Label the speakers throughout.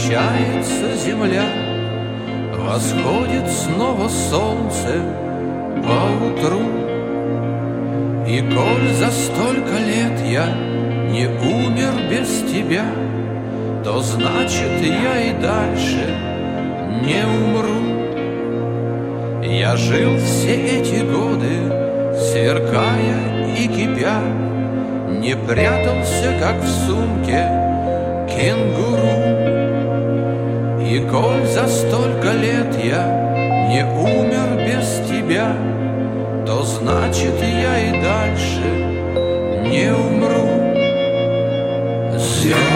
Speaker 1: Кончается земля, восходит снова солнце поутру. И коль за столько лет я не умер без тебя, то значит я и дальше не умру. Я жил все эти годы, сверкая и кипя, не прятался, как в сумке кенгуру. И коль за столько лет я не умер без тебя, то значит я и дальше не умру. Звезды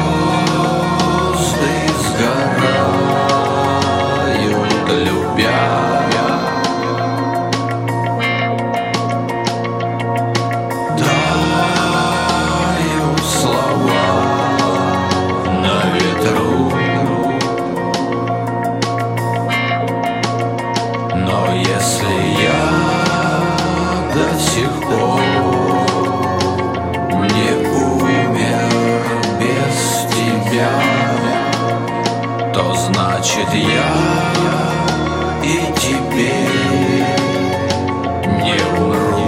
Speaker 1: сгорают, любя. Тают слова на ветру. Но если я до сих пор не умер без тебя, то значит я и теперь не умру.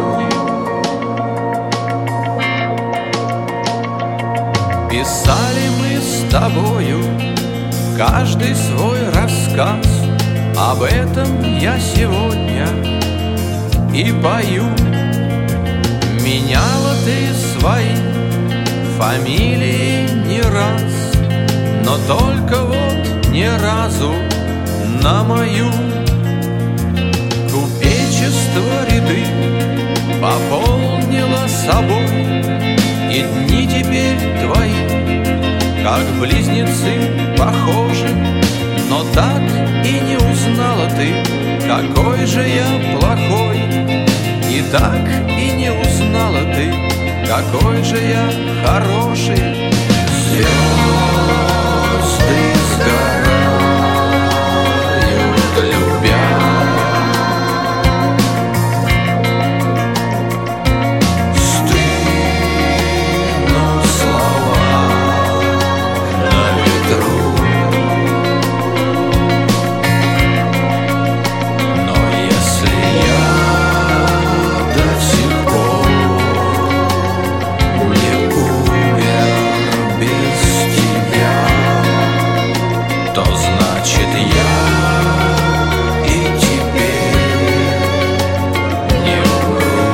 Speaker 1: Писали мы с тобою каждый свой рассказ. Об этом я сегодня и пою. Меняла ты свои фамилии не раз, но только вот ни разу на мою. Купечество ряды пополнило собой, и дни теперь твои, как близнецы, похожи. Но так и не узнала ты, какой же я плохой. И так и не узнала ты, какой же я хороший. Звезды сгорают, любя. Стынут слова на ветру. То значит я и теперь не умру.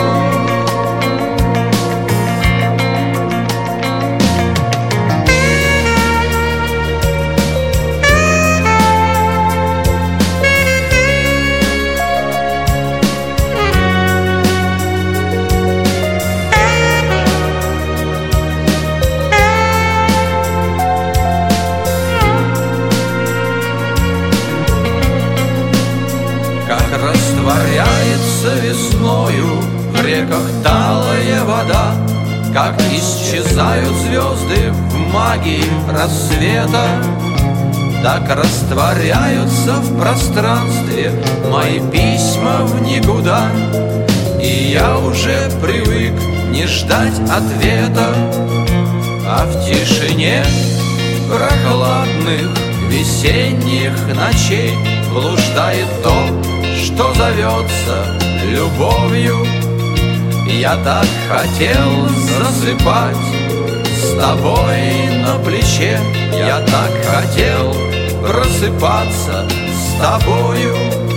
Speaker 1: Как растворяется весною в реках талая вода, как исчезают звезды в магии рассвета, так растворяются в пространстве мои письма в никуда. И я уже привык не ждать ответа, а в тишине прохладных весенних ночей блуждает то, что зовется любовью. Я так хотел засыпать с тобой на плече, я так хотел просыпаться с тобою.